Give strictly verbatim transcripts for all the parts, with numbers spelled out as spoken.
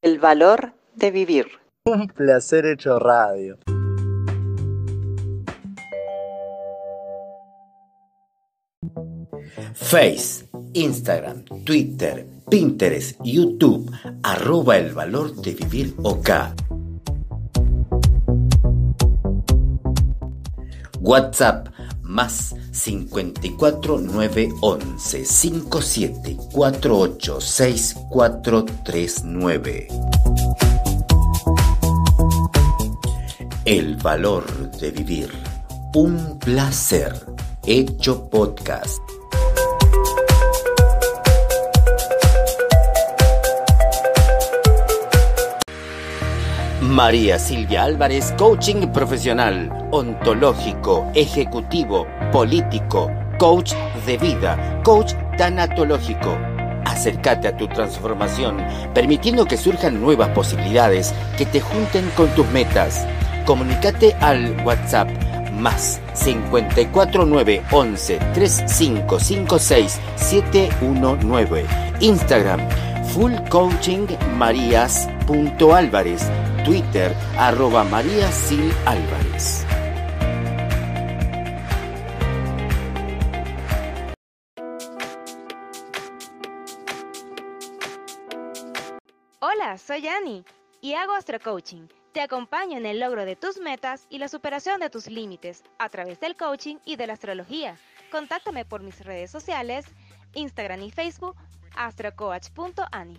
El valor de vivir. Un placer hecho radio. Face, Instagram, Twitter, Pinterest, YouTube, arroba el valor de vivir OK. WhatsApp más cincuenta y cuatro nueve once cincuenta y siete cuarenta y ocho sesenta y cuatro treinta y nueve. El valor de vivir. Un placer hecho podcast. María Silvia Álvarez, coaching profesional, ontológico, ejecutivo, político, coach de vida, coach tanatológico. Acércate a tu transformación, permitiendo que surjan nuevas posibilidades que te junten con tus metas. Comunícate al WhatsApp más cincuenta y cuatro nueve once treinta y cinco cincuenta y seis setecientos diecinueve. Instagram full coaching marías punto álvarez. Twitter, arroba María Sil Álvarez. Hola, soy Annie y hago astrocoaching. Te acompaño en el logro de tus metas y la superación de tus límites a través del coaching y de la astrología. Contáctame por mis redes sociales, Instagram y Facebook, astrocoach punto annie.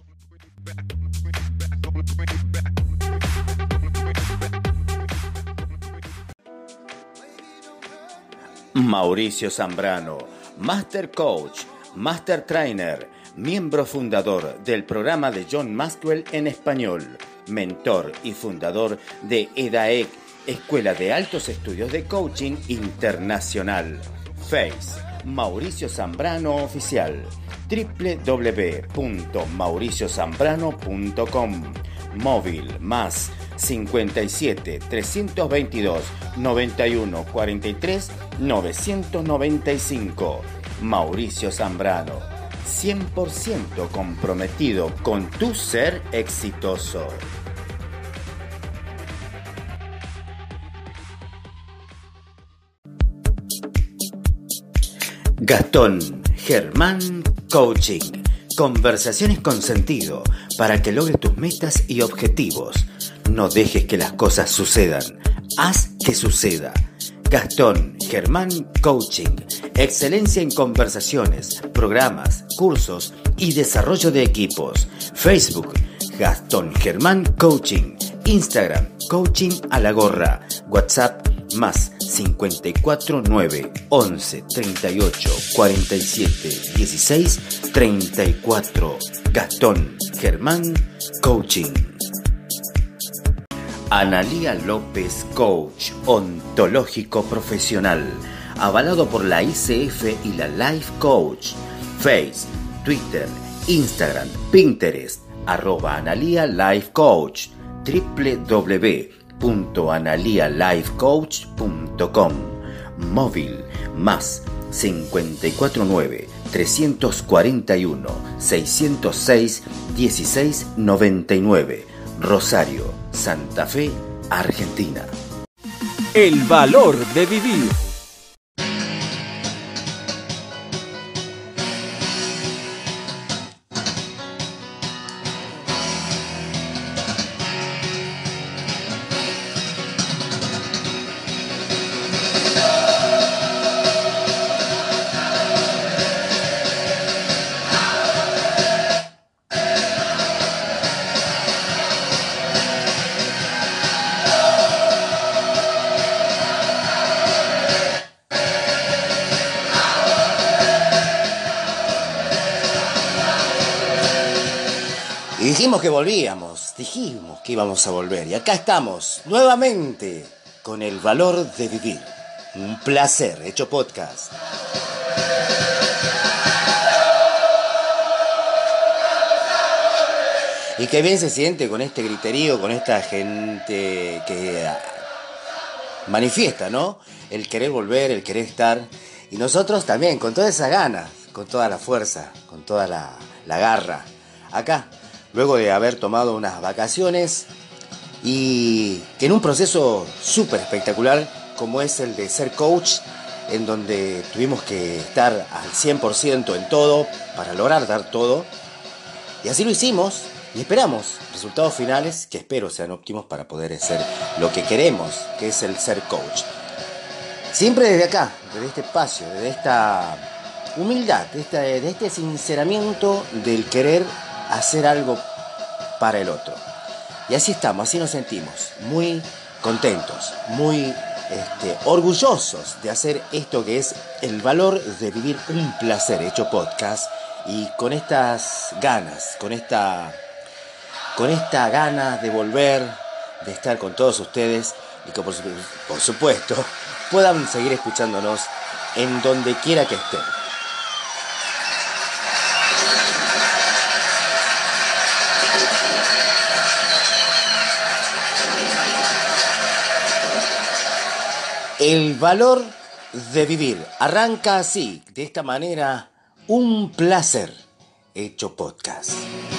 Mauricio Zambrano, Master Coach, Master Trainer, miembro fundador del programa de John Maxwell en español, mentor y fundador de EDAEC, Escuela de Altos Estudios de Coaching Internacional. Face, Mauricio Zambrano Oficial, doble u doble u doble u punto mauricio zambrano punto com. Móvil más cincuenta y siete trescientos veintidós noventa y uno cuarenta y tres novecientos noventa y cinco. Mauricio Zambrano, cien por ciento comprometido con tu ser exitoso. Gastón Germán Coaching. Conversaciones con sentido para que logres tus metas y objetivos. No dejes que las cosas sucedan. Haz que suceda. Gastón Germán Coaching. Excelencia en conversaciones, programas, cursos y desarrollo de equipos. Facebook, Gastón Germán Coaching. Instagram, Coaching a la Gorra. WhatsApp, más cincuenta y cuatro nueve once treinta y ocho cuarenta y siete dieciséis treinta y cuatro. Gastón Germán Coaching. Analía López Coach ontológico profesional, avalado por la I C F y la Life Coach. Face, Twitter, Instagram, Pinterest, arroba Analía Life Coach. doble u doble u doble u punto analia life coach punto com. Móvil más cincuenta y cuatro nueve trescientos cuarenta y uno seiscientos seis dieciséis noventa y nueve. Rosario, Santa Fe, Argentina. El valor de vivir. Y dijimos que volvíamos, dijimos que íbamos a volver. Y acá estamos, nuevamente, con el valor de vivir. Un placer, hecho podcast. Y qué bien se siente con este griterío, con esta gente que manifiesta, ¿no? El querer volver, el querer estar. Y nosotros también, con toda esa gana, con toda la fuerza, con toda la, la garra. Acá, luego de haber tomado unas vacaciones y en un proceso súper espectacular como es el de ser coach, en donde tuvimos que estar al cien por ciento en todo para lograr dar todo. Y así lo hicimos y esperamos resultados finales que espero sean óptimos para poder hacer lo que queremos, que es el ser coach. Siempre desde acá, desde este espacio, desde esta humildad, de este, de este sinceramiento del querer hacer algo para el otro. Y así estamos, así nos sentimos, muy contentos, muy este, orgullosos de hacer esto que es el valor de vivir un placer hecho podcast, y con estas ganas, con esta, con esta gana de volver, de estar con todos ustedes y que por, por supuesto puedan seguir escuchándonos en donde quiera que estén. El valor de vivir arranca así, de esta manera, un placer hecho podcast.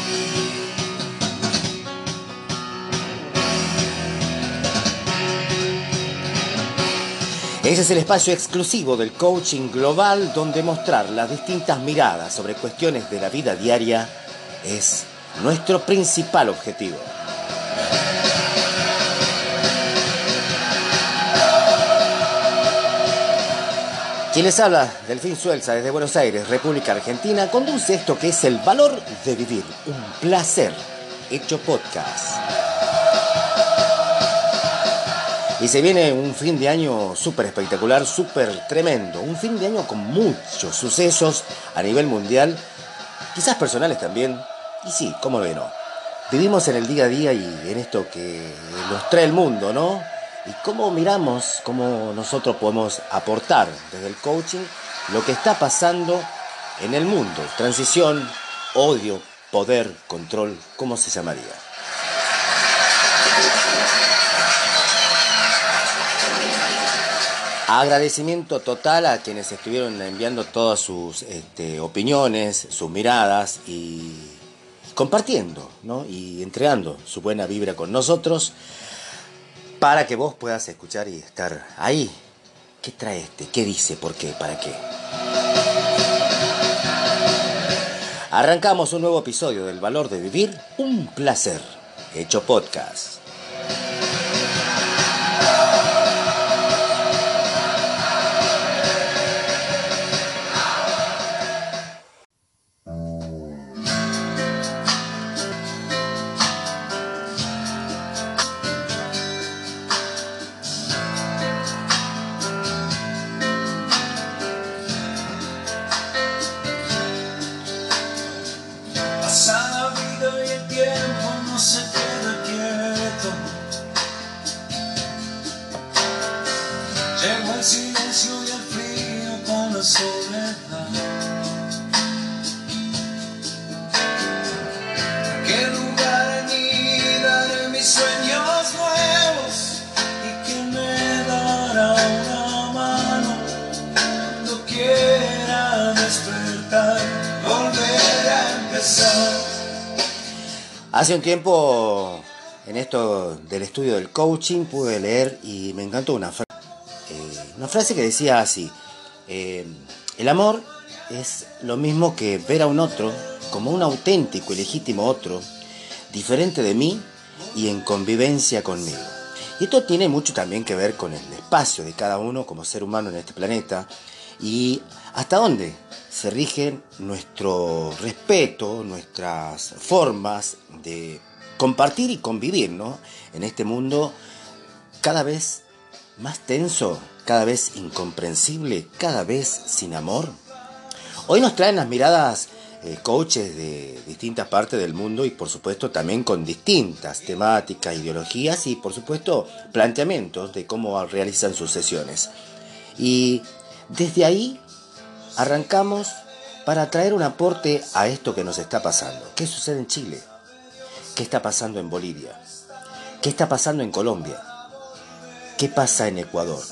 Ese es el espacio exclusivo del coaching global, donde mostrar las distintas miradas sobre cuestiones de la vida diaria es nuestro principal objetivo. Quien les habla, Delfín Suelza, desde Buenos Aires, República Argentina, conduce esto que es el valor de vivir, un placer hecho podcast. Y se viene un fin de año súper espectacular, súper tremendo, un fin de año con muchos sucesos a nivel mundial, quizás personales también, y sí, cómo de no. Vivimos en el día a día y en esto que nos trae el mundo, ¿no? Y cómo miramos, cómo nosotros podemos aportar desde el coaching lo que está pasando en el mundo. Transición, odio, poder, control, ¿cómo se llamaría? Agradecimiento total a quienes estuvieron enviando todas sus este, opiniones, sus miradas y compartiendo, ¿no? Y entregando su buena vibra con nosotros, para que vos puedas escuchar y estar ahí. ¿Qué trae este? ¿Qué dice? ¿Por qué? ¿Para qué? Arrancamos un nuevo episodio del Valor de Vivir, un placer hecho podcast. Hace un tiempo, en esto del estudio del coaching, pude leer y me encantó una frase, eh, una frase que decía así: eh, el amor es lo mismo que ver a un otro como un auténtico y legítimo otro, diferente de mí y en convivencia conmigo. Y esto tiene mucho también que ver con el espacio de cada uno como ser humano en este planeta y hasta dónde se rigen nuestro respeto, nuestras formas de compartir y convivir, ¿no? En este mundo cada vez más tenso, cada vez incomprensible, cada vez sin amor. Hoy nos traen las miradas eh, coaches de distintas partes del mundo y por supuesto también con distintas temáticas, ideologías y por supuesto planteamientos de cómo realizan sus sesiones. Y desde ahí arrancamos para traer un aporte a esto que nos está pasando. ¿Qué sucede en Chile? ¿Qué está pasando en Bolivia? ¿Qué está pasando en Colombia? ¿Qué pasa en Ecuador?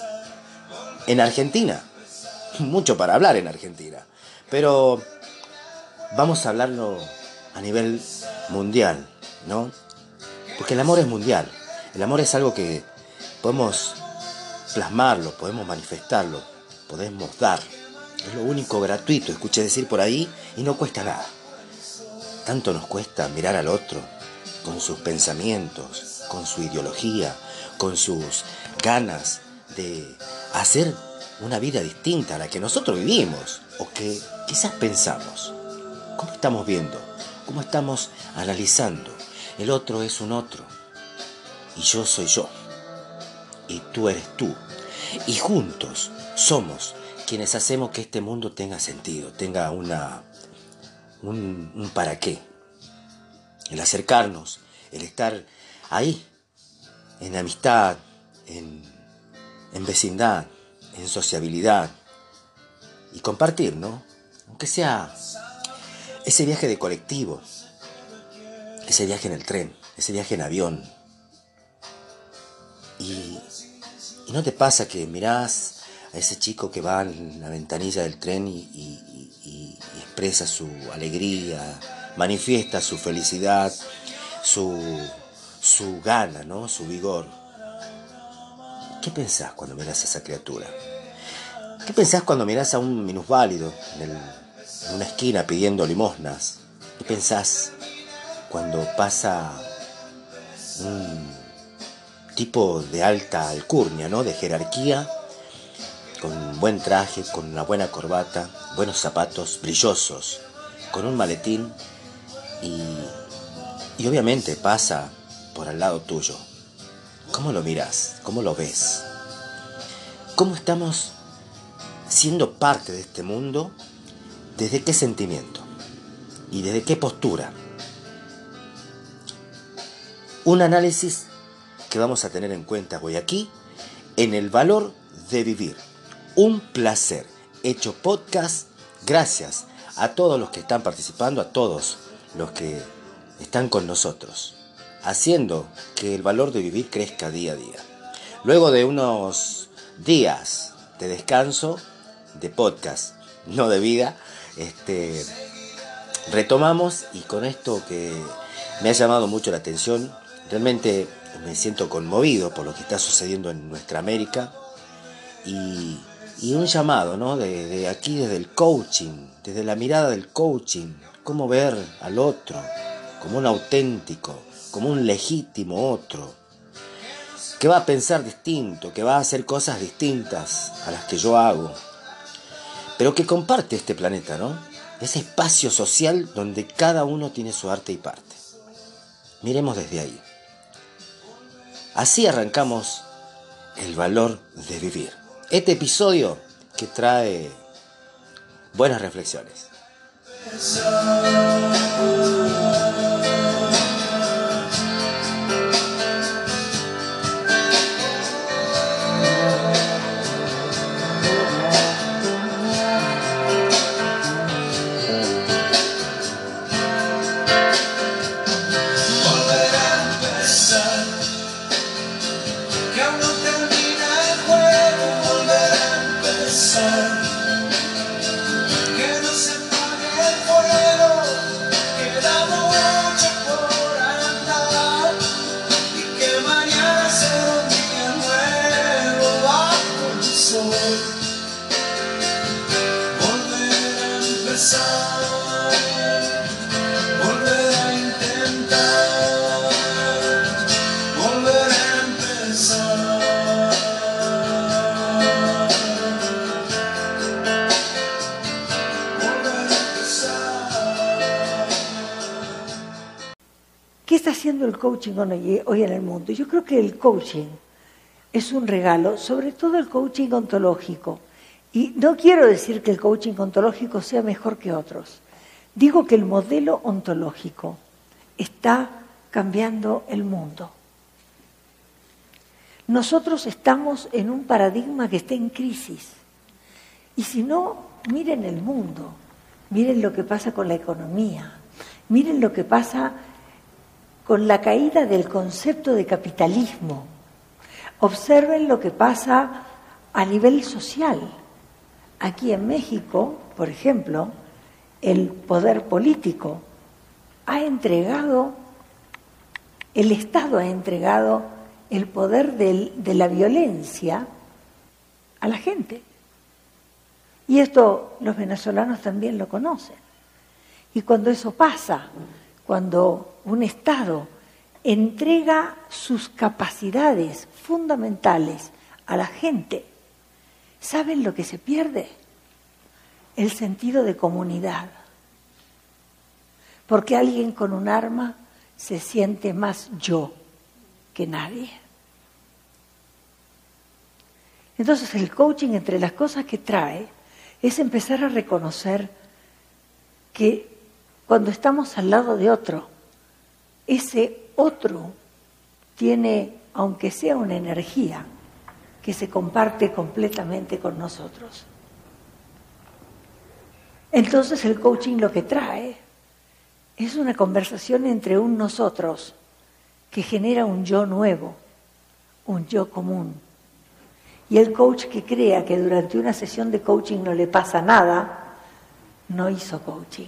¿En Argentina? Mucho para hablar en Argentina. Pero vamos a hablarlo a nivel mundial, ¿no? Porque el amor es mundial. El amor es algo que podemos plasmarlo, podemos manifestarlo, podemos dar. Es lo único gratuito, escuché decir por ahí, y no cuesta nada. Tanto nos cuesta mirar al otro con sus pensamientos, con su ideología, con sus ganas de hacer una vida distinta a la que nosotros vivimos o que quizás pensamos. ¿Cómo estamos viendo? ¿Cómo estamos analizando? El otro es un otro y yo soy yo y tú eres tú, y juntos somos quienes hacemos que este mundo tenga sentido, tenga una un, un para qué. El acercarnos, el estar ahí, en amistad, en, en vecindad, en sociabilidad, y compartir, ¿no? Aunque sea ese viaje de colectivo, ese viaje en el tren, ese viaje en avión. Y, y no te pasa que mirás a ese chico que va en la ventanilla del tren y, y, y, y expresa su alegría, manifiesta su felicidad, su, su gana, ¿no? Su vigor. ¿Qué pensás cuando mirás a esa criatura? ¿Qué pensás cuando mirás a un minusválido en, el, en una esquina pidiendo limosnas? ¿Qué pensás cuando pasa un tipo de alta alcurnia, ¿no? De jerarquía, con un buen traje, con una buena corbata, buenos zapatos brillosos, con un maletín y, y obviamente pasa por al lado tuyo? ¿Cómo lo mirás? ¿Cómo lo ves? ¿Cómo estamos siendo parte de este mundo? ¿Desde qué sentimiento? ¿Y desde qué postura? Un análisis que vamos a tener en cuenta hoy aquí en El Valor de Vivir. Un placer. Hecho podcast. Gracias a todos los que están participando, a todos los que están con nosotros, haciendo que el valor de vivir crezca día a día. Luego de unos días de descanso, de podcast, no de vida, este, retomamos, y con esto que me ha llamado mucho la atención, realmente me siento conmovido por lo que está sucediendo en nuestra América, y, y un llamado, ¿no? de, de aquí desde el coaching, desde la mirada del coaching, cómo ver al otro como un auténtico, como un legítimo otro, que va a pensar distinto, que va a hacer cosas distintas a las que yo hago, pero que comparte este planeta, ¿no? Ese espacio social donde cada uno tiene su arte y parte. Miremos desde ahí. Así arrancamos El Valor de Vivir. Este episodio que trae buenas reflexiones. ¿Qué está haciendo el coaching hoy en el mundo? Yo creo que el coaching es un regalo, sobre todo el coaching ontológico. Y no quiero decir que el coaching ontológico sea mejor que otros. Digo que el modelo ontológico está cambiando el mundo. Nosotros estamos en un paradigma que está en crisis. Y si no, miren el mundo, miren lo que pasa con la economía, miren lo que pasa con la caída del concepto de capitalismo. Observen lo que pasa a nivel social. Aquí en México, por ejemplo, el poder político ha entregado, el Estado ha entregado el poder del, de la violencia a la gente. Y esto los venezolanos también lo conocen. Y cuando eso pasa, cuando un Estado entrega sus capacidades fundamentales a la gente, ¿saben lo que se pierde? El sentido de comunidad. Porque alguien con un arma se siente más yo que nadie. Entonces el coaching, entre las cosas que trae, es empezar a reconocer que cuando estamos al lado de otro, ese otro tiene, aunque sea una energía, que se comparte completamente con nosotros. Entonces el coaching lo que trae es una conversación entre un nosotros que genera un yo nuevo, un yo común. Y el coach que crea que durante una sesión de coaching no le pasa nada, no hizo coaching.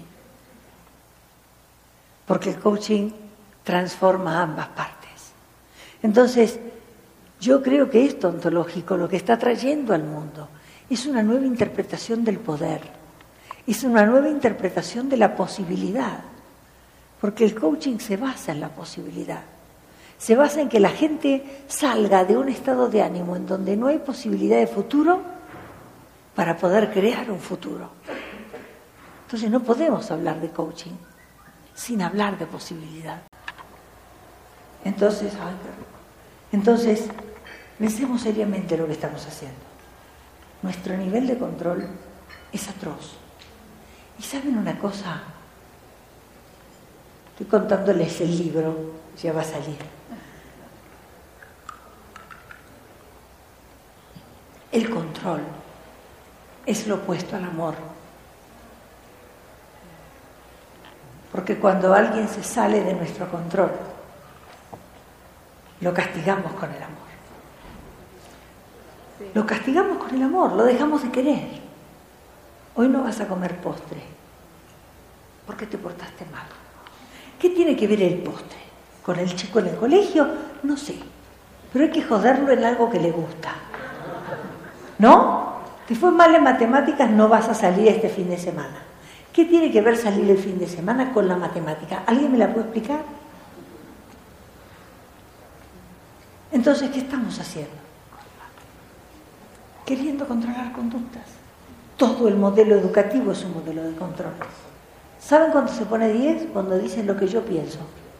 Porque el coaching transforma ambas partes. Entonces, yo creo que esto ontológico lo que está trayendo al mundo es una nueva interpretación del poder, es una nueva interpretación de la posibilidad, porque el coaching se basa en la posibilidad, se basa en que la gente salga de un estado de ánimo en donde no hay posibilidad de futuro para poder crear un futuro. Entonces no podemos hablar de coaching sin hablar de posibilidad. Entonces, ay, entonces pensemos seriamente lo que estamos haciendo. Nuestro nivel de control es atroz. ¿Y saben una cosa? Estoy contándoles el libro, ya va a salir. El control es lo opuesto al amor. Porque cuando alguien se sale de nuestro control, lo castigamos con el amor. Sí. Lo castigamos con el amor, lo dejamos de querer. Hoy no vas a comer postre, porque te portaste mal. ¿Qué tiene que ver el postre? ¿Con el chico en el colegio? No sé, pero hay que joderlo en algo que le gusta. ¿No? Te fue mal en matemáticas, no vas a salir este fin de semana. ¿Qué tiene que ver salir el fin de semana con la matemática? ¿Alguien me la puede explicar? Entonces, ¿qué estamos haciendo? Queriendo controlar conductas. Todo el modelo educativo es un modelo de control. ¿Saben cuándo se pone diez? Cuando dicen lo que yo pienso.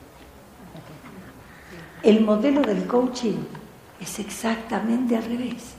El modelo del coaching es exactamente al revés.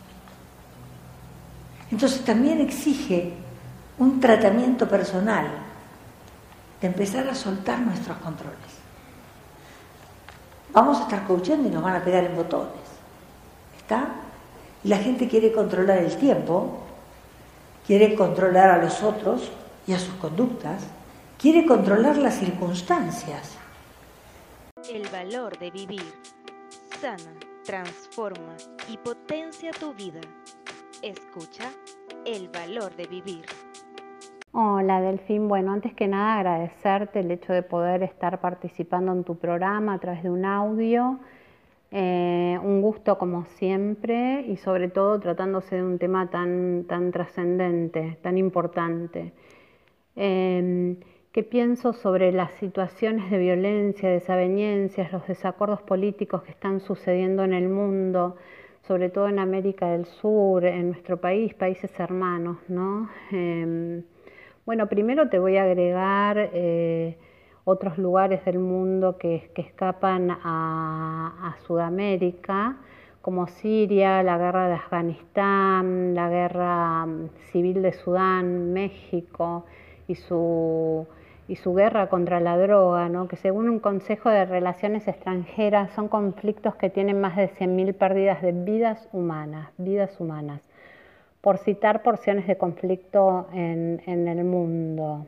Entonces también exige un tratamiento personal de empezar a soltar nuestros controles. Vamos a estar coachando y nos van a pegar en botones. ¿Está? Y la gente quiere controlar el tiempo, quiere controlar a los otros y a sus conductas, quiere controlar las circunstancias. El valor de vivir sana, transforma y potencia tu vida. Escucha El valor de vivir. Hola Delfín, bueno, antes que nada agradecerte el hecho de poder estar participando en tu programa a través de un audio. Eh, un gusto como siempre y sobre todo tratándose de un tema tan, tan trascendente, tan importante. Eh, ¿Qué pienso sobre las situaciones de violencia, desavenencias, los desacuerdos políticos que están sucediendo en el mundo, sobre todo en América del Sur, en nuestro país, países hermanos, ¿no? Eh, bueno, primero te voy a agregar eh, otros lugares del mundo que, que escapan a, a Sudamérica, como Siria, la guerra de Afganistán, la guerra civil de Sudán, México y su, y su guerra contra la droga, ¿no? Que según un Consejo de Relaciones Extranjeras son conflictos que tienen más de cien mil pérdidas de vidas humanas, vidas humanas, por citar porciones de conflicto en, en el mundo.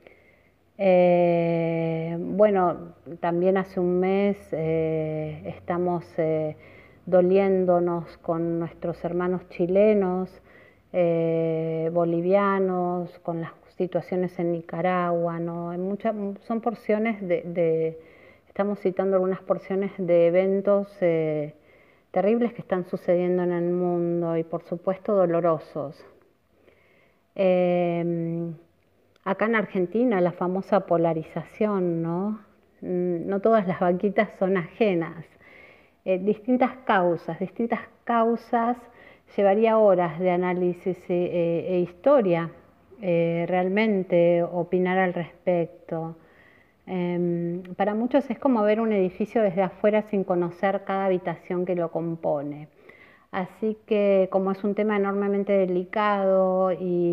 Eh, bueno, también hace un mes eh, estamos eh, doliéndonos con nuestros hermanos chilenos, eh, bolivianos, con las situaciones en Nicaragua, ¿no? Hay muchas, son porciones de, de, estamos citando algunas porciones de eventos eh, terribles que están sucediendo en el mundo y por supuesto dolorosos. Eh, acá en Argentina la famosa polarización, ¿no? No todas las vaquitas son ajenas. Eh, distintas causas, distintas causas, llevaría horas de análisis e, e historia, eh, realmente opinar al respecto. Eh, para muchos es como ver un edificio desde afuera sin conocer cada habitación que lo compone. Así que como es un tema enormemente delicado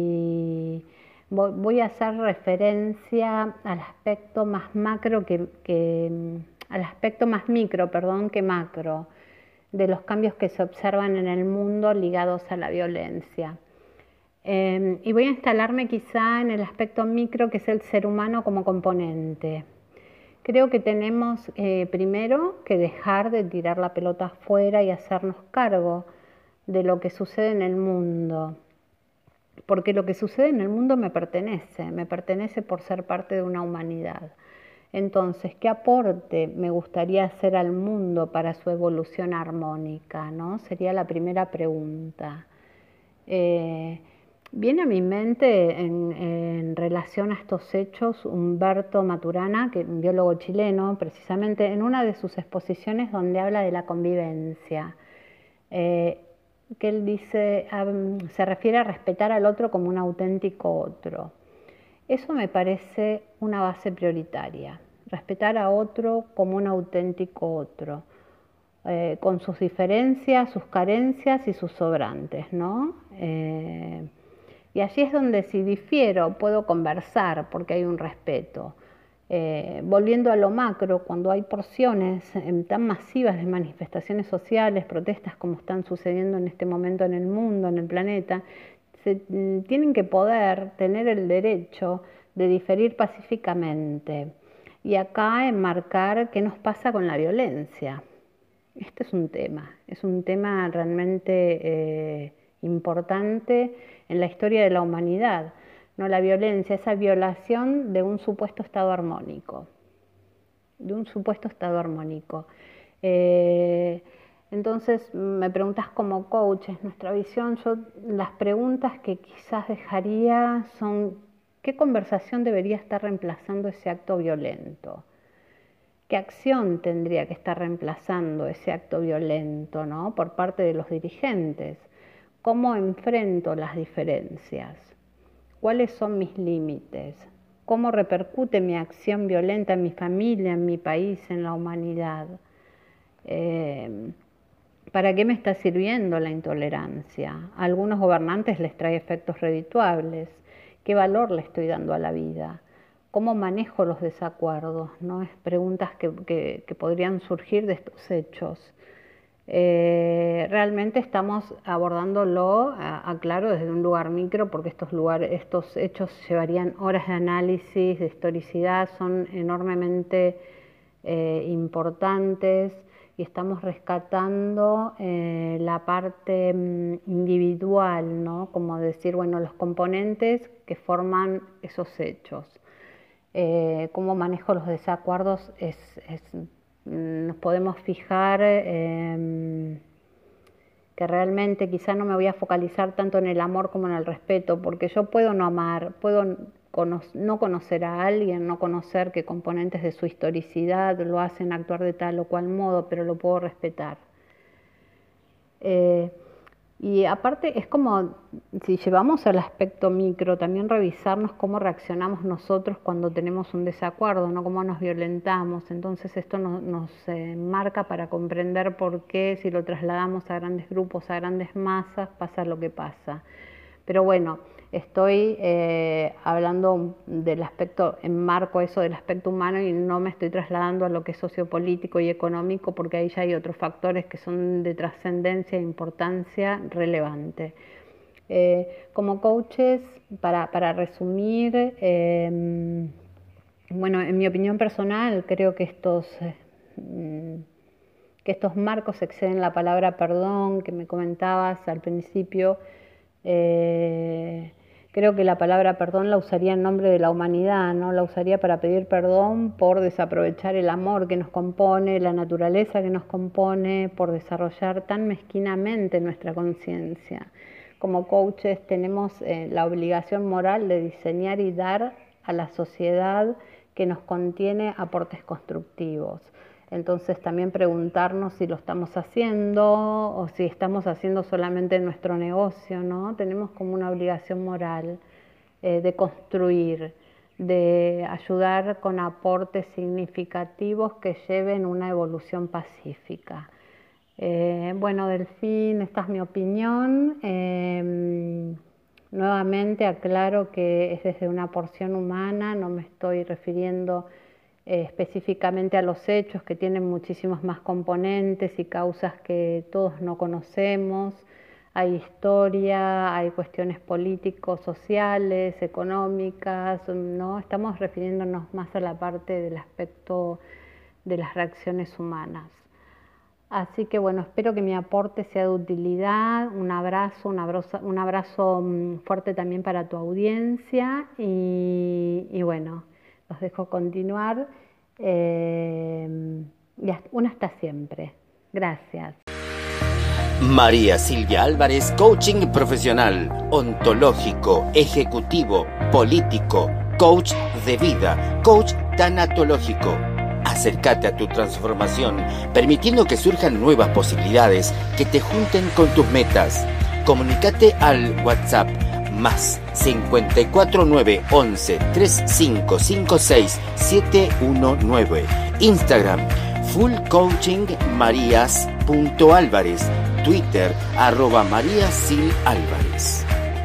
y voy a hacer referencia al aspecto más macro que, que al aspecto más micro, perdón, que macro, de los cambios que se observan en el mundo ligados a la violencia. Eh, y voy a instalarme quizá en el aspecto micro, que es el ser humano como componente. Creo que tenemos eh, primero que dejar de tirar la pelota afuera y hacernos cargo de lo que sucede en el mundo. Porque lo que sucede en el mundo me pertenece, me pertenece por ser parte de una humanidad. Entonces, ¿qué aporte me gustaría hacer al mundo para su evolución armónica, ¿no? Sería la primera pregunta. Eh, viene a mi mente en, en relación a estos hechos Humberto Maturana, que es un biólogo chileno, precisamente en una de sus exposiciones donde habla de la convivencia. Eh, que él dice, um, se refiere a respetar al otro como un auténtico otro. Eso me parece una base prioritaria, respetar a otro como un auténtico otro, eh, con sus diferencias, sus carencias y sus sobrantes, ¿no? Eh, y allí es donde si difiero puedo conversar porque hay un respeto. Eh, volviendo a lo macro, cuando hay porciones eh, tan masivas de manifestaciones sociales, protestas como están sucediendo en este momento en el mundo, en el planeta, se, mm, tienen que poder tener el derecho de diferir pacíficamente. Y acá enmarcar qué nos pasa con la violencia. Este es un tema, es un tema realmente eh, importante en la historia de la humanidad. No, la violencia, esa violación de un supuesto estado armónico, de un supuesto estado armónico. Eh, entonces, me preguntas como coach, es nuestra visión. Yo las preguntas que quizás dejaría son, ¿qué conversación debería estar reemplazando ese acto violento? ¿Qué acción tendría que estar reemplazando ese acto violento, ¿no? Por parte de los dirigentes? ¿Cómo enfrento las diferencias? ¿Cuáles son mis límites? ¿Cómo repercute mi acción violenta en mi familia, en mi país, en la humanidad? Eh, ¿Para qué me está sirviendo la intolerancia? A algunos gobernantes les trae efectos redituables. ¿Qué valor le estoy dando a la vida? ¿Cómo manejo los desacuerdos? ¿No? Es preguntas que, que, que podrían surgir de estos hechos. Eh, realmente estamos abordándolo, aclaro, desde un lugar micro, porque estos, lugares, estos hechos llevarían horas de análisis, de historicidad, son enormemente eh, importantes y estamos rescatando eh, la parte mm, individual, ¿no? Como decir, bueno, los componentes que forman esos hechos. Eh, cómo manejo los desacuerdos es... es nos podemos fijar eh, que realmente quizá no me voy a focalizar tanto en el amor como en el respeto, porque yo puedo no amar, puedo cono- no conocer a alguien, no conocer qué componentes de su historicidad lo hacen actuar de tal o cual modo, pero lo puedo respetar. Eh, Y aparte es como, si llevamos al aspecto micro, también revisarnos cómo reaccionamos nosotros cuando tenemos un desacuerdo, no cómo nos violentamos. Entonces esto nos, nos eh, marca para comprender por qué, si lo trasladamos a grandes grupos, a grandes masas, pasa lo que pasa. Pero bueno, estoy eh, hablando del aspecto, enmarco eso del aspecto humano y no me estoy trasladando a lo que es sociopolítico y económico, porque ahí ya hay otros factores que son de trascendencia e importancia relevante. Eh, como coaches, para, para resumir, eh, bueno, en mi opinión personal, creo que estos, eh, que estos marcos exceden la palabra perdón que me comentabas al principio. Eh, Creo que la palabra perdón la usaría en nombre de la humanidad, ¿no? La usaría para pedir perdón por desaprovechar el amor que nos compone, la naturaleza que nos compone, por desarrollar tan mezquinamente nuestra conciencia. Como coaches tenemos eh, la obligación moral de diseñar y dar a la sociedad que nos contiene aportes constructivos. Entonces también preguntarnos si lo estamos haciendo o si estamos haciendo solamente nuestro negocio, ¿no? Tenemos como una obligación moral eh, de construir, de ayudar con aportes significativos que lleven una evolución pacífica. Eh, bueno, Delfín, esta es mi opinión. Eh, nuevamente aclaro que es desde una porción humana, no me estoy refiriendo Eh, específicamente a los hechos, que tienen muchísimos más componentes y causas que todos no conocemos. Hay historia, hay cuestiones políticos, sociales, económicas, ¿no? Estamos refiriéndonos más a la parte del aspecto de las reacciones humanas. Así que bueno, espero que mi aporte sea de utilidad. Un abrazo, un abrazo, un abrazo fuerte también para tu audiencia y, y bueno, los dejo continuar. Eh, y hasta, un hasta siempre. Gracias. María Silvia Álvarez, coaching profesional, ontológico, ejecutivo, político, coach de vida, coach tanatológico. Acércate a tu transformación, permitiendo que surjan nuevas posibilidades que te junten con tus metas. Comunícate al WhatsApp más cincuenta y cuatro nueve once treinta y cinco cincuenta y seis setecientos diecinueve. Instagram fullcoachingmarias.álvarez. Twitter arroba mariasilálvarez.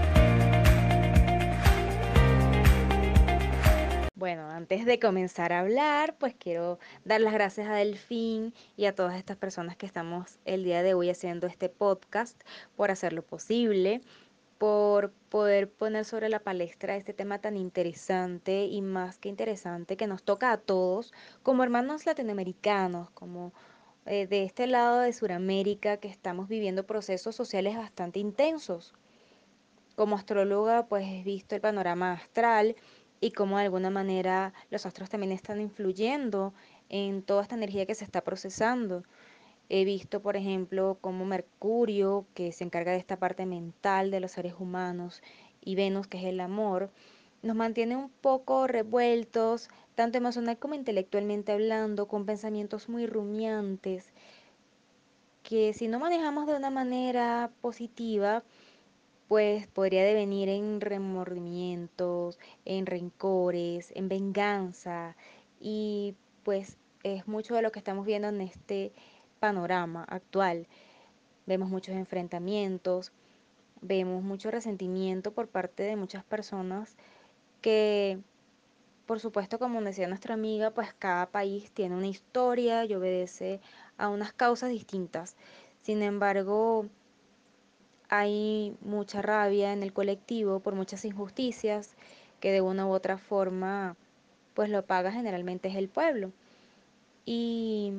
Bueno, antes de comenzar a hablar, pues quiero dar las gracias a Delfín y a todas estas personas que estamos el día de hoy haciendo este podcast por hacerlo posible, por poder poner sobre la palestra este tema tan interesante y más que interesante que nos toca a todos como hermanos latinoamericanos, como eh, de este lado de Sudamérica que estamos viviendo procesos sociales bastante intensos. Como astróloga, pues he visto el panorama astral y cómo de alguna manera los astros también están influyendo en toda esta energía que se está procesando. He visto, por ejemplo, cómo Mercurio, que se encarga de esta parte mental de los seres humanos, y Venus, que es el amor, nos mantiene un poco revueltos, tanto emocional como intelectualmente hablando, con pensamientos muy rumiantes, que si no manejamos de una manera positiva, pues podría devenir en remordimientos, en rencores, en venganza, y pues es mucho de lo que estamos viendo en este panorama actual. Vemos muchos enfrentamientos, vemos mucho resentimiento por parte de muchas personas que, por supuesto, como decía nuestra amiga, pues cada país tiene una historia y obedece a unas causas distintas. Sin embargo, hay mucha rabia en el colectivo por muchas injusticias que de una u otra forma pues lo paga generalmente es el pueblo. Y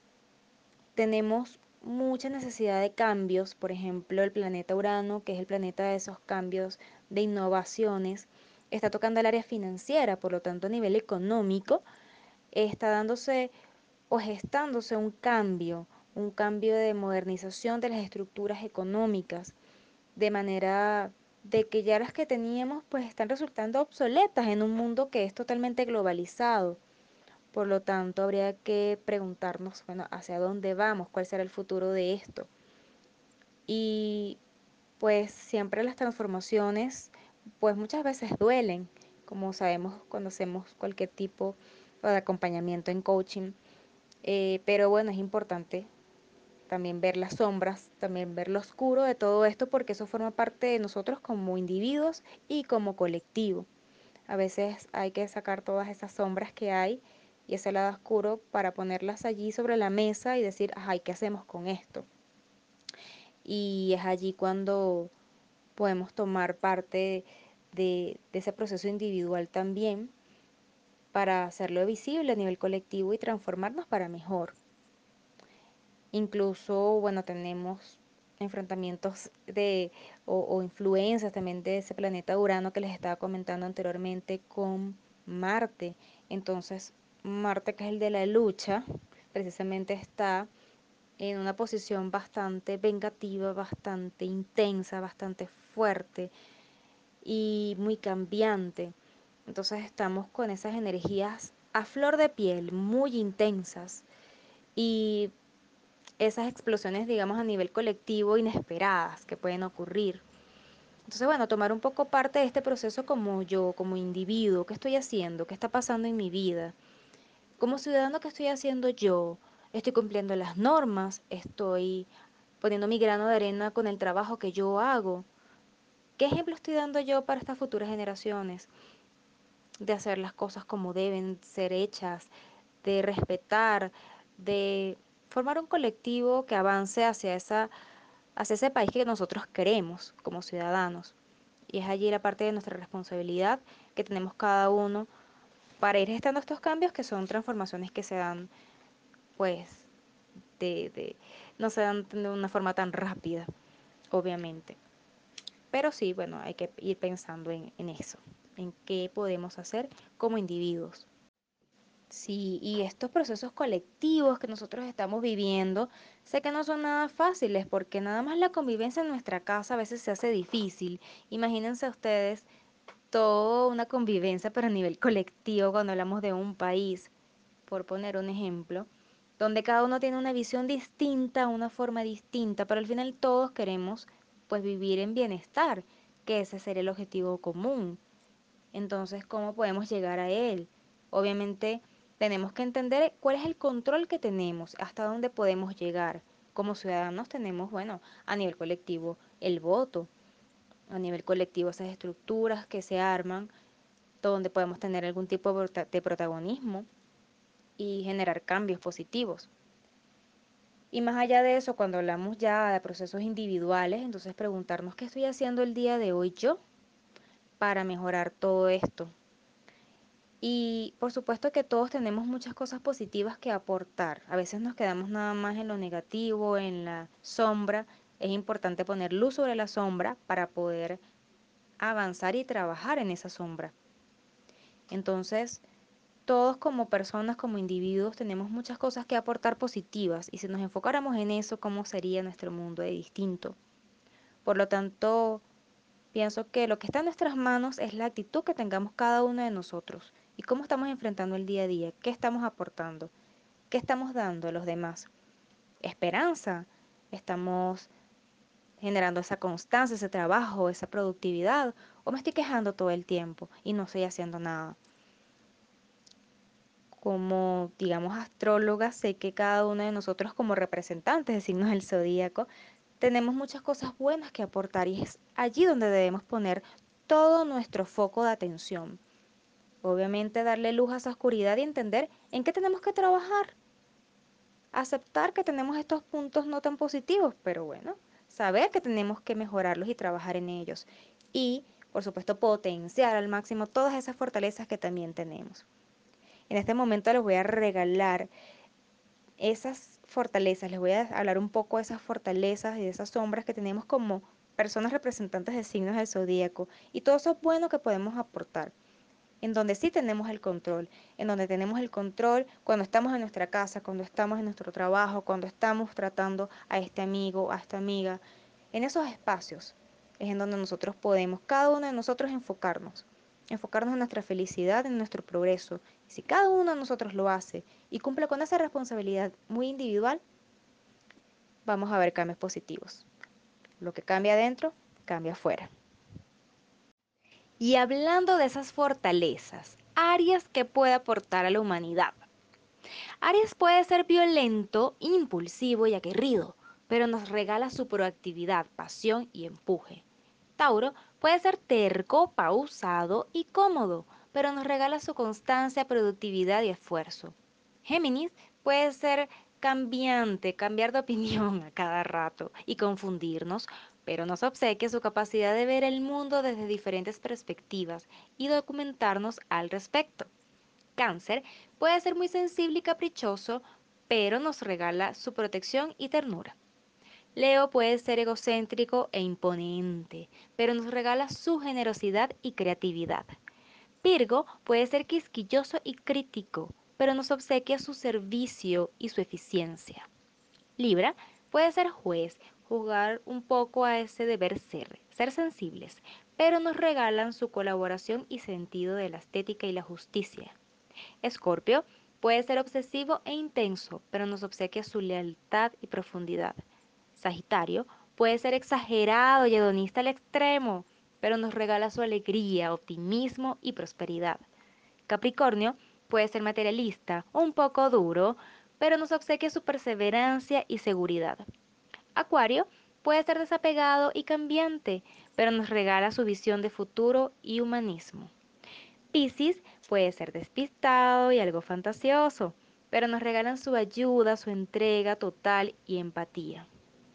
tenemos mucha necesidad de cambios, por ejemplo, el planeta Urano, que es el planeta de esos cambios de innovaciones, está tocando el área financiera, por lo tanto a nivel económico está dándose o gestándose un cambio, un cambio de modernización de las estructuras económicas, de manera de que ya las que teníamos pues están resultando obsoletas en un mundo que es totalmente globalizado. Por lo tanto, habría que preguntarnos, bueno, ¿hacia dónde vamos? ¿Cuál será el futuro de esto? Y pues siempre las transformaciones, pues muchas veces duelen, como sabemos cuando hacemos cualquier tipo de acompañamiento en coaching. Eh, pero bueno, es importante también ver las sombras, también ver lo oscuro de todo esto, porque eso forma parte de nosotros como individuos y como colectivo. A veces hay que sacar todas esas sombras que hay y ese lado oscuro para ponerlas allí sobre la mesa y decir, ay, ¿qué hacemos con esto? Y es allí cuando podemos tomar parte de, de ese proceso individual también para hacerlo visible a nivel colectivo y transformarnos para mejor. Incluso, bueno, tenemos enfrentamientos de, o, o influencias también de ese planeta Urano que les estaba comentando anteriormente con Marte. Entonces, Marte, que es el de la lucha, precisamente está en una posición bastante vengativa, bastante intensa, bastante fuerte y muy cambiante. Entonces estamos con esas energías a flor de piel, muy intensas y esas explosiones, digamos, a nivel colectivo inesperadas que pueden ocurrir. Entonces, bueno, tomar un poco parte de este proceso como yo, como individuo, ¿qué estoy haciendo? ¿Qué está pasando en mi vida? Como ciudadano, ¿qué estoy haciendo yo? ¿Estoy cumpliendo las normas? ¿Estoy poniendo mi grano de arena con el trabajo que yo hago? ¿Qué ejemplo estoy dando yo para estas futuras generaciones? De hacer las cosas como deben ser hechas, de respetar, de formar un colectivo que avance hacia esa, hacia ese país que nosotros queremos como ciudadanos. Y es allí la parte de nuestra responsabilidad que tenemos cada uno para ir gestando estos cambios que son transformaciones que se dan, pues, de, de no se dan de una forma tan rápida, obviamente. Pero sí, bueno, hay que ir pensando en, en eso, en qué podemos hacer como individuos. Sí, y estos procesos colectivos que nosotros estamos viviendo, sé que no son nada fáciles porque nada más la convivencia en nuestra casa a veces se hace difícil. Imagínense ustedes toda una convivencia, pero a nivel colectivo, cuando hablamos de un país, por poner un ejemplo, donde cada uno tiene una visión distinta, una forma distinta, pero al final todos queremos pues vivir en bienestar, que ese sería el objetivo común. Entonces, ¿cómo podemos llegar a él? Obviamente, tenemos que entender cuál es el control que tenemos, hasta dónde podemos llegar. Como ciudadanos tenemos, bueno, a nivel colectivo, el voto, a nivel colectivo esas estructuras que se arman, donde podemos tener algún tipo de protagonismo y generar cambios positivos. Y más allá de eso, cuando hablamos ya de procesos individuales, entonces preguntarnos qué estoy haciendo el día de hoy yo para mejorar todo esto. Y por supuesto que todos tenemos muchas cosas positivas que aportar. A veces nos quedamos nada más en lo negativo, en la sombra. Es importante poner luz sobre la sombra para poder avanzar y trabajar en esa sombra. Entonces, todos como personas, como individuos, tenemos muchas cosas que aportar positivas y si nos enfocáramos en eso, ¿cómo sería nuestro mundo de distinto? Por lo tanto, pienso que lo que está en nuestras manos es la actitud que tengamos cada uno de nosotros y cómo estamos enfrentando el día a día, qué estamos aportando, qué estamos dando a los demás. Esperanza, estamos generando esa constancia, ese trabajo, esa productividad, o me estoy quejando todo el tiempo y no estoy haciendo nada. Como, digamos, astróloga, sé que cada uno de nosotros como representantes de signos del zodíaco tenemos muchas cosas buenas que aportar y es allí donde debemos poner todo nuestro foco de atención. Obviamente darle luz a esa oscuridad y entender en qué tenemos que trabajar. Aceptar que tenemos estos puntos no tan positivos, pero bueno, saber que tenemos que mejorarlos y trabajar en ellos. Y, por supuesto, potenciar al máximo todas esas fortalezas que también tenemos. En este momento les voy a regalar esas fortalezas, les voy a hablar un poco de esas fortalezas y de esas sombras que tenemos como personas representantes de signos del zodíaco y todo eso bueno que podemos aportar, en donde sí tenemos el control, en donde tenemos el control cuando estamos en nuestra casa, cuando estamos en nuestro trabajo, cuando estamos tratando a este amigo, a esta amiga, en esos espacios es en donde nosotros podemos, cada uno de nosotros enfocarnos, enfocarnos en nuestra felicidad, en nuestro progreso. Y si cada uno de nosotros lo hace y cumple con esa responsabilidad muy individual, vamos a ver cambios positivos. Lo que cambia adentro, cambia afuera. Y hablando de esas fortalezas, Aries que puede aportar a la humanidad. Aries puede ser violento, impulsivo y aguerrido, pero nos regala su proactividad, pasión y empuje. Tauro puede ser terco, pausado y cómodo, pero nos regala su constancia, productividad y esfuerzo. Géminis puede ser cambiante, cambiar de opinión a cada rato y confundirnos, pero nos obsequia su capacidad de ver el mundo desde diferentes perspectivas y documentarnos al respecto. Cáncer puede ser muy sensible y caprichoso, pero nos regala su protección y ternura. Leo puede ser egocéntrico e imponente, pero nos regala su generosidad y creatividad. Virgo puede ser quisquilloso y crítico, pero nos obsequia su servicio y su eficiencia. Libra puede ser juez, jugar un poco a ese deber ser, ser sensibles, pero nos regalan su colaboración y sentido de la estética y la justicia. Escorpio puede ser obsesivo e intenso, pero nos obsequia su lealtad y profundidad. Sagitario puede ser exagerado y hedonista al extremo, pero nos regala su alegría, optimismo y prosperidad. Capricornio puede ser materialista o un poco duro, pero nos obsequia su perseverancia y seguridad. Acuario puede ser desapegado y cambiante, pero nos regala su visión de futuro y humanismo. Piscis puede ser despistado y algo fantasioso, pero nos regalan su ayuda, su entrega total y empatía.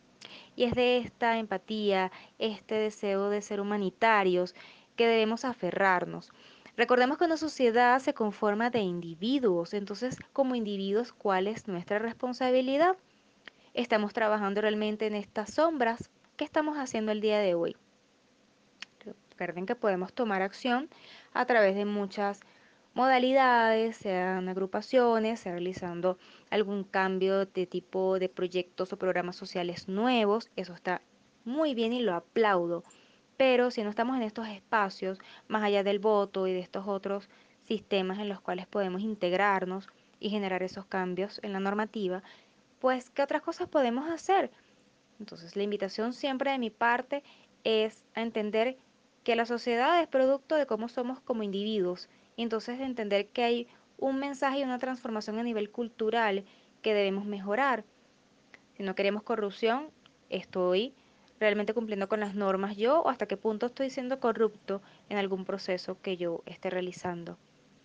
Y es de esta empatía, este deseo de ser humanitarios, que debemos aferrarnos. Recordemos que una sociedad se conforma de individuos, entonces como individuos, ¿cuál es nuestra responsabilidad? ¿Estamos trabajando realmente en estas sombras? ¿Qué estamos haciendo el día de hoy? Recuerden que podemos tomar acción a través de muchas modalidades, sean agrupaciones, sea realizando algún cambio de tipo de proyectos o programas sociales nuevos. Eso está muy bien y lo aplaudo. Pero si no estamos en estos espacios, más allá del voto y de estos otros sistemas en los cuales podemos integrarnos y generar esos cambios en la normativa, pues, ¿qué otras cosas podemos hacer? Entonces, la invitación siempre de mi parte es a entender que la sociedad es producto de cómo somos como individuos, y entonces de entender que hay un mensaje y una transformación a nivel cultural que debemos mejorar. Si no queremos corrupción, estoy realmente cumpliendo con las normas yo, o hasta qué punto estoy siendo corrupto en algún proceso que yo esté realizando.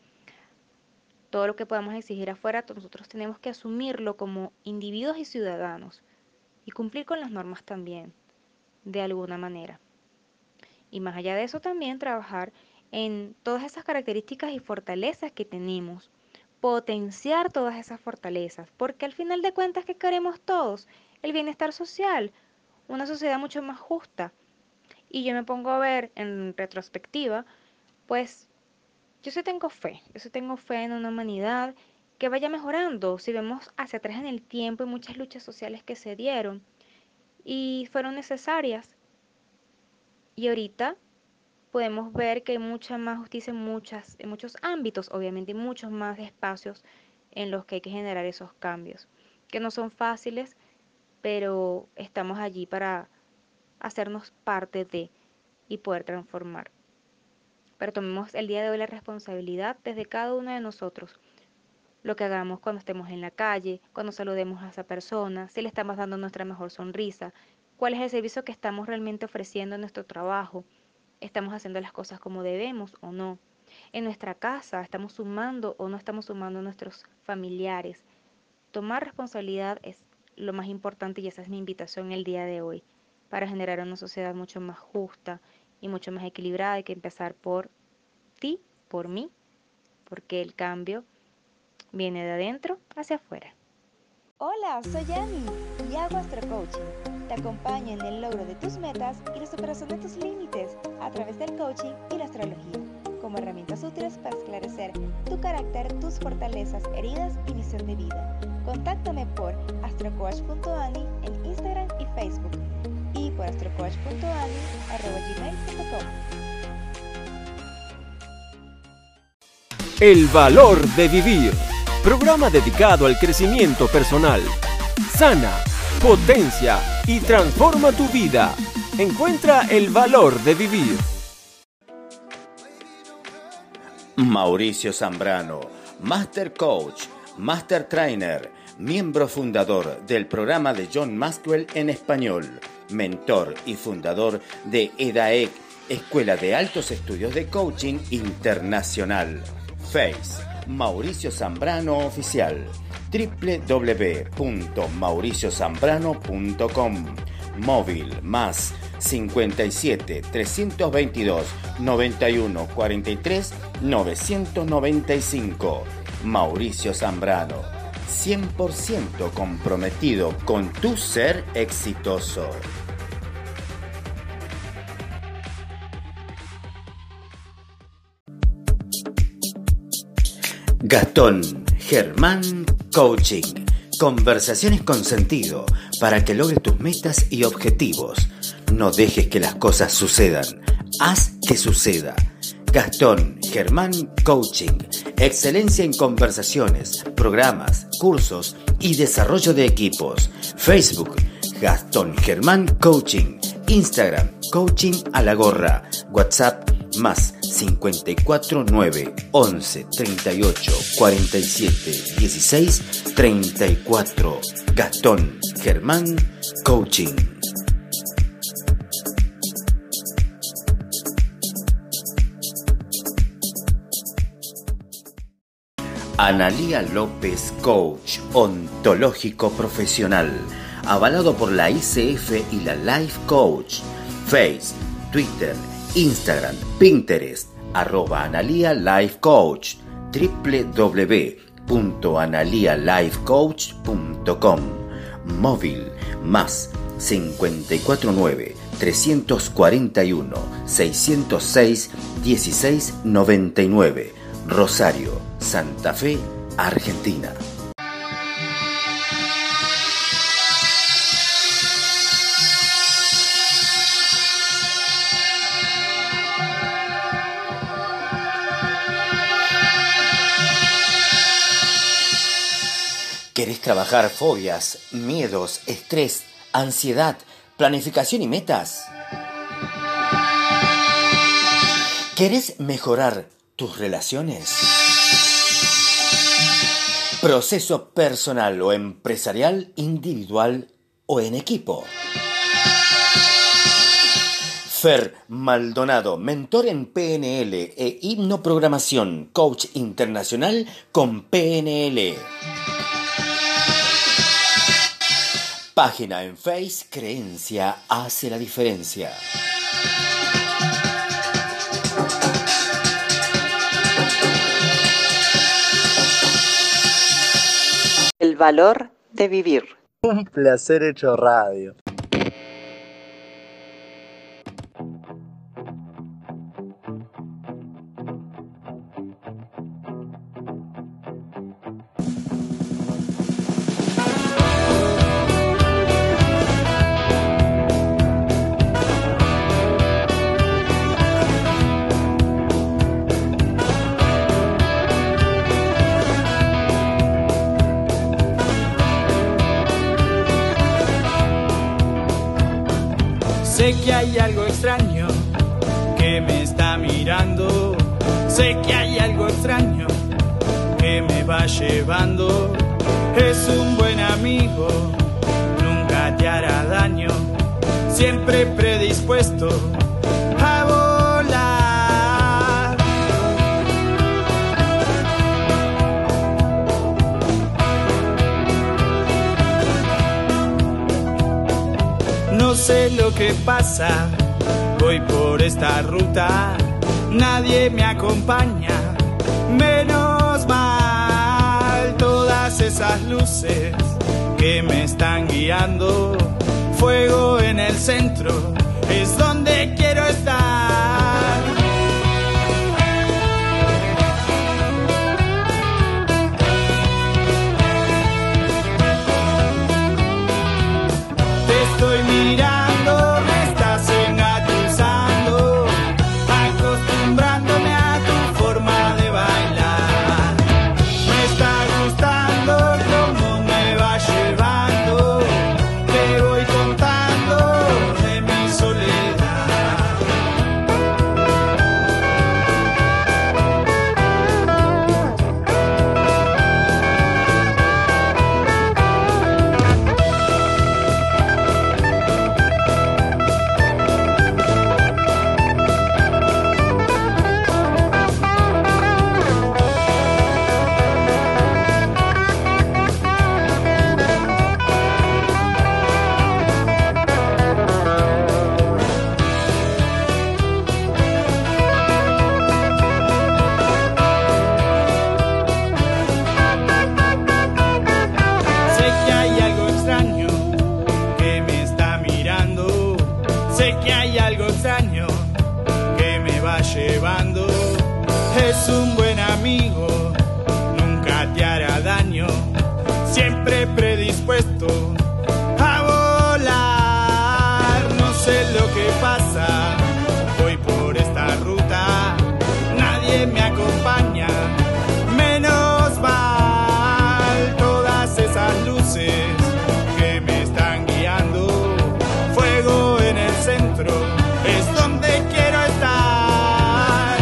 Todo lo que podamos exigir afuera, nosotros tenemos que asumirlo como individuos y ciudadanos y cumplir con las normas también, de alguna manera. Y más allá de eso también trabajar en todas esas características y fortalezas que tenemos, potenciar todas esas fortalezas, porque al final de cuentas, ¿qué queremos todos? El bienestar social, una sociedad mucho más justa. Y yo me pongo a ver en retrospectiva, pues yo sí tengo fe, yo sí tengo fe en una humanidad que vaya mejorando. Si vemos hacia atrás en el tiempo, hay muchas luchas sociales que se dieron y fueron necesarias. Y ahorita podemos ver que hay mucha más justicia en, muchas, en muchos ámbitos, obviamente, y muchos más espacios en los que hay que generar esos cambios, que no son fáciles, pero estamos allí para hacernos parte de y poder transformar. Pero tomemos el día de hoy la responsabilidad desde cada uno de nosotros. Lo que hagamos cuando estemos en la calle, cuando saludemos a esa persona, si le estamos dando nuestra mejor sonrisa, cuál es el servicio que estamos realmente ofreciendo en nuestro trabajo, estamos haciendo las cosas como debemos o no. En nuestra casa, estamos sumando o no estamos sumando a nuestros familiares. Tomar responsabilidad es lo más importante y esa es mi invitación el día de hoy, para generar una sociedad mucho más justa y mucho más equilibrada. Hay que empezar por ti, por mí, porque el cambio viene de adentro hacia afuera. Hola, soy Annie y hago Astro Coaching. Te acompaño en el logro de tus metas y la superación de tus límites a través del coaching y la astrología, como herramientas útiles para esclarecer tu carácter, tus fortalezas, heridas y misión de vida. Contáctame por astrocoach punto ani en Instagram y Facebook y por astrocoach punto ani arroba gmail punto com. El valor de vivir. Programa dedicado al crecimiento personal. Sana, potencia y transforma tu vida. Encuentra el valor de vivir. Mauricio Zambrano, Master Coach, Master Trainer, miembro fundador del programa de John Maxwell en español, mentor y fundador de E D A E C, Escuela de Altos Estudios de Coaching Internacional. Face, Mauricio Zambrano Oficial, doble u doble u doble u punto mauricio zambrano punto com. Móvil más cincuenta y siete, trescientos veintidós, noventa y uno, cuarenta y tres, novecientos noventa y cinco. Mauricio Zambrano. cien por ciento comprometido con tu ser exitoso. Gastón Germán Coaching. Conversaciones con sentido para que logres tus metas y objetivos. No dejes que las cosas sucedan. Haz que suceda. Gastón Germán Coaching. Excelencia en conversaciones, programas, cursos y desarrollo de equipos. Facebook, Gastón Germán Coaching. Instagram, Coaching a la Gorra. WhatsApp, más cincuenta y cuatro nueve once treinta y ocho cuarenta y siete dieciséis treinta y cuatro. Gastón Germán Coaching. Analía López, coach ontológico profesional, avalado por la I C F y la Life Coach. Face, Twitter, Instagram, Pinterest, arroba Analía Life Coach, w w w punto analia life coach punto com. Móvil, más cincuenta y cuatro nueve trescientos cuarenta y uno seiscientos seis dieciséis noventa y nueve. Rosario, Santa Fe, Argentina. ¿Querés trabajar fobias, miedos, estrés, ansiedad, planificación y metas? ¿Querés mejorar tus relaciones? Proceso personal o empresarial, individual o en equipo. Fer Maldonado, mentor en P N L e hipnoprogramación, coach internacional con P N L. Página en Face, Creencia hace la diferencia. El valor de vivir. Un placer hecho radio. Sé que hay algo extraño que me está mirando. Sé que hay algo extraño que me va llevando. Es un buen amigo, nunca te hará daño. Siempre predispuesto a volar. No sé lo que pasa, voy por esta ruta, nadie me acompaña, menos mal. Todas esas luces que me están guiando, fuego en el centro, es donde quiero estar. Te estoy mirando, me estás engatusando, acostumbrándome a tu forma de bailar. Me está gustando cómo me va llevando, te voy contando de mi soledad. Sé que hay algo extraño que me va llevando. Es un buen amigo, nunca te hará daño, siempre predispuesto a volar. No sé lo que pasa, voy por esta ruta, nadie me acompaña, menos mal. Todas esas luces que me están guiando, fuego en el centro, es donde quiero estar.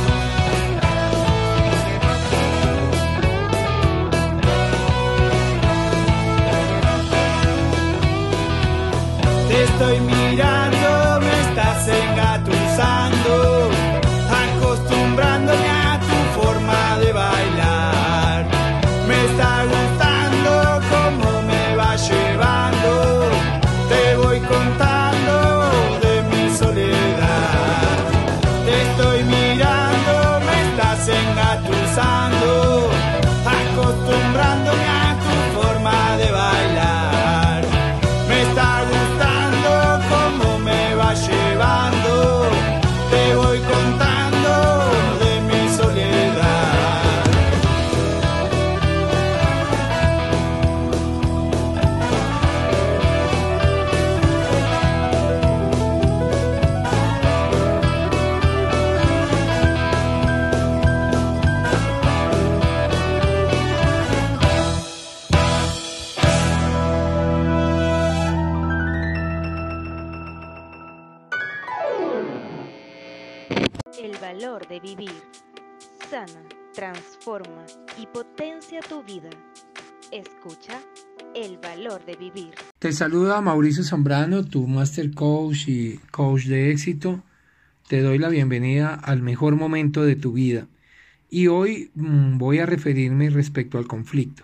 Te estoy mirando, me estás engatusando, acostumbrándome a tu forma de bailar. Me está gustando cómo me va llevando, te voy contando de mi soledad. Te estoy mirando, me estás engatusando, acostumbrándome a tu forma de bailar. Me está gustando cómo me va llevando, te voy contando de mi soledad. El valor de vivir. Sana, transforma y potencia tu vida. Escucha El valor de vivir. Te saluda Mauricio Zambrano, tu Master Coach y Coach de éxito. Te doy la bienvenida al mejor momento de tu vida. Y hoy mmm, voy a referirme respecto al conflicto.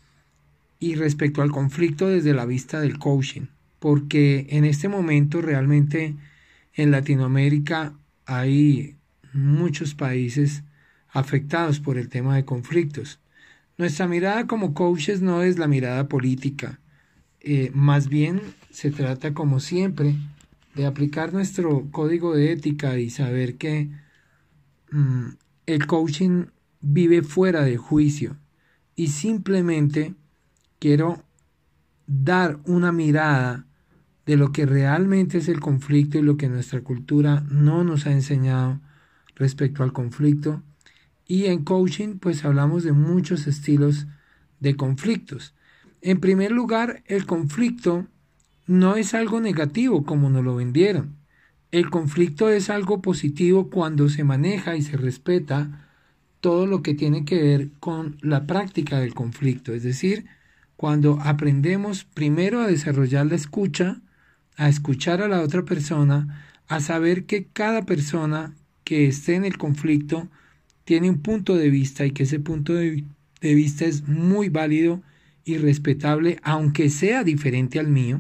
Y respecto al conflicto desde la vista del coaching. Porque en este momento realmente en Latinoamérica hay muchos países afectados por el tema de conflictos. Nuestra mirada como coaches no es la mirada política, eh, más bien se trata, como siempre, de aplicar nuestro código de ética y saber que mmm, el coaching vive fuera de juicio, y simplemente quiero dar una mirada de lo que realmente es el conflicto y lo que nuestra cultura no nos ha enseñado respecto al conflicto. Y en coaching pues hablamos de muchos estilos de conflictos. En primer lugar, el conflicto no es algo negativo como nos lo vendieron. El conflicto es algo positivo cuando se maneja y se respeta todo lo que tiene que ver con la práctica del conflicto. Es decir, cuando aprendemos primero a desarrollar la escucha, a escuchar a la otra persona, a saber que cada persona que esté en el conflicto tiene un punto de vista y que ese punto de, de vista es muy válido y respetable, aunque sea diferente al mío.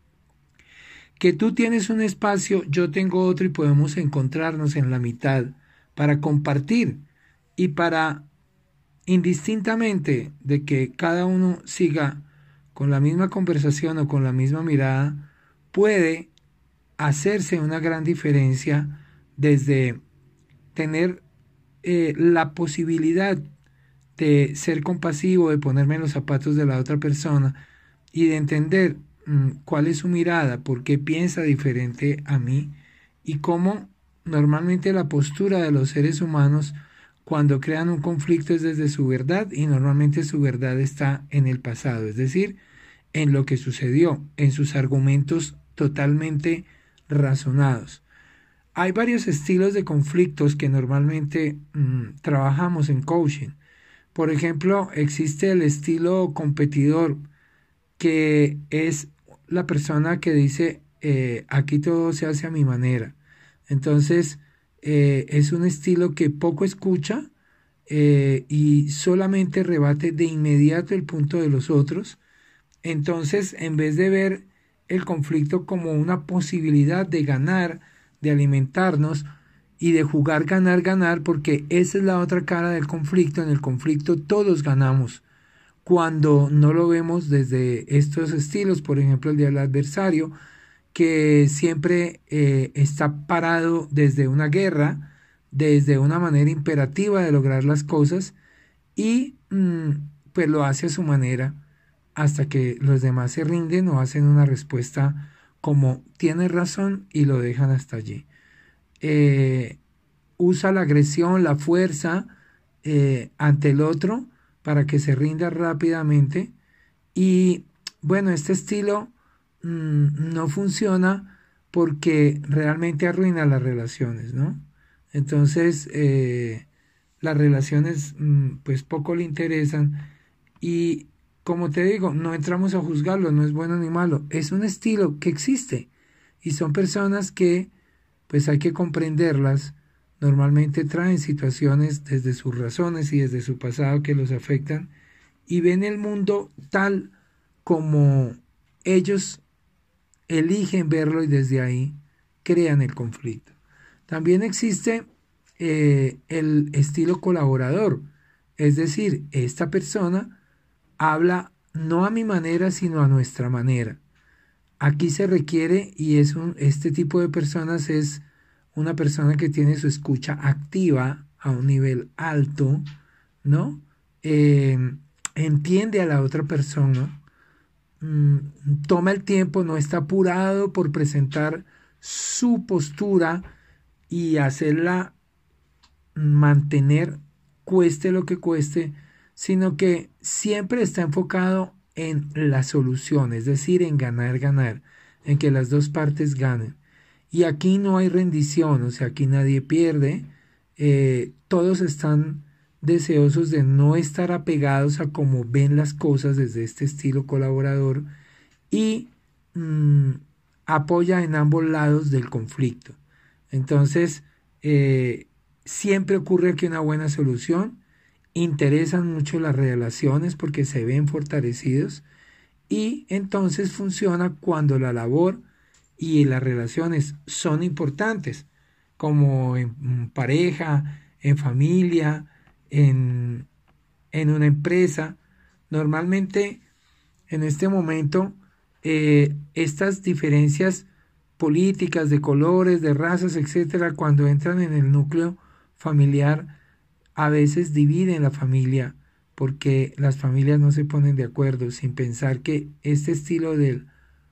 Que tú tienes un espacio, yo tengo otro y podemos encontrarnos en la mitad para compartir y para, indistintamente de que cada uno siga con la misma conversación o con la misma mirada, puede hacerse una gran diferencia desde tener eh, la posibilidad de ser compasivo, de ponerme en los zapatos de la otra persona y de entender mmm, cuál es su mirada, por qué piensa diferente a mí y cómo normalmente la postura de los seres humanos cuando crean un conflicto es desde su verdad, y normalmente su verdad está en el pasado, es decir, en lo que sucedió, en sus argumentos totalmente razonados. Hay varios estilos de conflictos que normalmente mmm, trabajamos en coaching. Por ejemplo, existe el estilo competidor, que es la persona que dice, eh, aquí todo se hace a mi manera. Entonces, eh, es un estilo que poco escucha eh, y solamente rebate de inmediato el punto de los otros. Entonces, en vez de ver el conflicto como una posibilidad de ganar, de alimentarnos y de jugar ganar, ganar, porque esa es la otra cara del conflicto. En el conflicto todos ganamos. Cuando no lo vemos desde estos estilos, por ejemplo el del adversario, que siempre eh, está parado desde una guerra, desde una manera imperativa de lograr las cosas y mm, pues lo hace a su manera hasta que los demás se rinden o hacen una respuesta como tiene razón y lo dejan hasta allí. Eh, usa la agresión, la fuerza eh, ante el otro para que se rinda rápidamente y bueno, este estilo mmm, no funciona porque realmente arruina las relaciones, ¿no? Entonces eh, las relaciones mmm, pues poco le interesan y como te digo, no entramos a juzgarlo, no es bueno ni malo, es un estilo que existe y son personas que pues hay que comprenderlas, normalmente traen situaciones desde sus razones y desde su pasado que los afectan y ven el mundo tal como ellos eligen verlo y desde ahí crean el conflicto. También existe eh, el estilo colaborador, es decir, esta persona habla no a mi manera sino a nuestra manera. Aquí se requiere y es un, este tipo de personas es una persona que tiene su escucha activa a un nivel alto, ¿no? Eh, entiende a la otra persona, mmm, toma el tiempo, no está apurado por presentar su postura y hacerla mantener cueste lo que cueste, sino que siempre está enfocado en la solución, es decir, en ganar, ganar, en que las dos partes ganen. Y aquí no hay rendición, o sea, aquí nadie pierde, eh, todos están deseosos de no estar apegados a cómo ven las cosas desde este estilo colaborador y mmm, apoya en ambos lados del conflicto. Entonces, eh, siempre ocurre aquí una buena solución, interesan mucho las relaciones porque se ven fortalecidos y entonces funciona cuando la labor y las relaciones son importantes, como en pareja, en familia, en, en una empresa. Normalmente en este momento eh, estas diferencias políticas, de colores, de razas, etcétera, cuando entran en el núcleo familiar, a veces dividen la familia porque las familias no se ponen de acuerdo sin pensar que este estilo del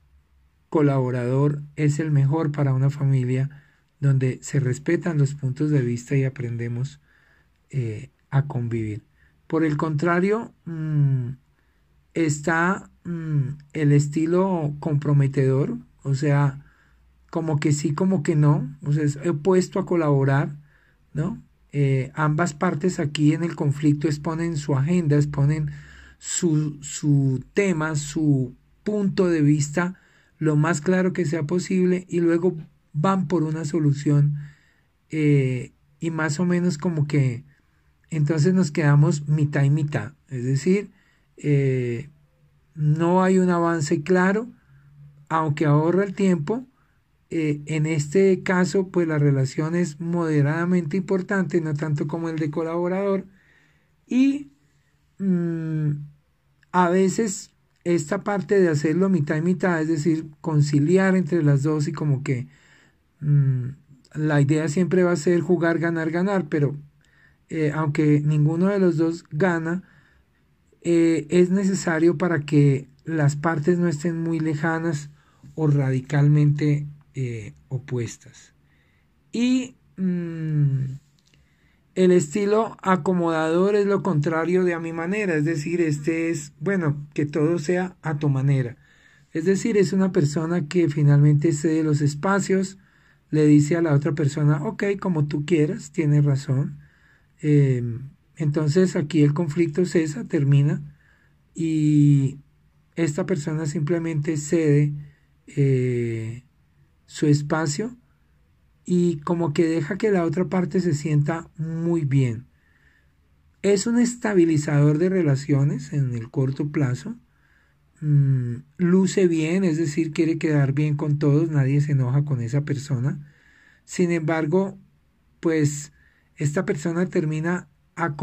colaborador es el mejor para una familia donde se respetan los puntos de vista y aprendemos eh, a convivir. Por el contrario, mmm, está mmm, el estilo comprometedor, o sea, como que sí, como que no, o sea, es opuesto a colaborar, ¿no? Eh, ambas partes aquí en el conflicto exponen su agenda, exponen su, su tema, su punto de vista lo más claro que sea posible y luego van por una solución eh, y más o menos como que entonces nos quedamos mitad y mitad, es decir, eh, no hay un avance claro, aunque ahorra el tiempo. Eh, en este caso, pues la relación es moderadamente importante, no tanto como el de colaborador, y mmm, a veces esta parte de hacerlo mitad y mitad, es decir, conciliar entre las dos y como que mmm, la idea siempre va a ser jugar, ganar, ganar, pero eh, aunque ninguno de los dos gana, eh, es necesario para que las partes no estén muy lejanas o radicalmente Eh, opuestas. Y mmm, el estilo acomodador es lo contrario de a mi manera, es decir, este es, bueno, que todo sea a tu manera, es decir, es una persona que finalmente cede los espacios, le dice a la otra persona, ok, como tú quieras, tienes razón, eh, entonces aquí el conflicto cesa, termina y esta persona simplemente cede eh, su espacio y como que deja que la otra parte se sienta muy bien. Es un estabilizador de relaciones en el corto plazo, mm, luce bien, es decir, quiere quedar bien con todos, nadie se enoja con esa persona. Sin embargo, pues esta persona termina